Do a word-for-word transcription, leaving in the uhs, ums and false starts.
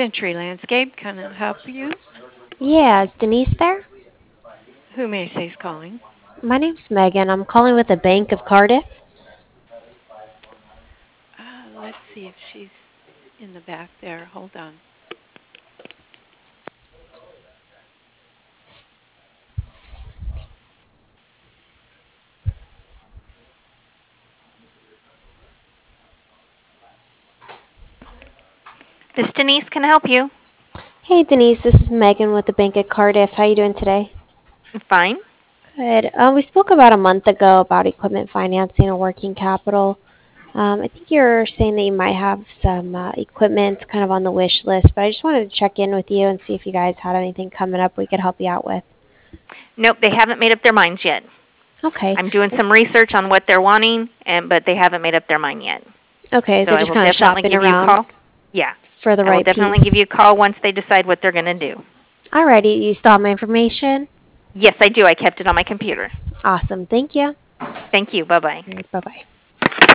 Century Landscape, can I help you? Yeah, is Denise there? Who may I say is calling? My name's Megan. I'm calling with the Bank of Cardiff. Uh, let's see if she's in the back there. Hold on. This Denise can help you. Hey Denise, this is Megan with the Bank of Cardiff. How you doing today? Fine. Good. Uh, we spoke about a month ago about equipment financing and working capital. Um, I think you're saying that you might have some uh, equipment kind of on the wish list, but I just wanted to check in with you and see if you guys had anything coming up we could help you out with. Nope, they haven't made up their minds yet. Okay. I'm doing some research on what they're wanting, and but they haven't made up their mind yet. Okay, So so I just will kind of definitely shopping give you a around call. Yeah, for the I will right definitely give piece. you a call once they decide what they're going to do. Alrighty, you still have my information? Yes, I do. I kept it on my computer. Awesome. Thank you. Thank you. Bye-bye. Bye bye.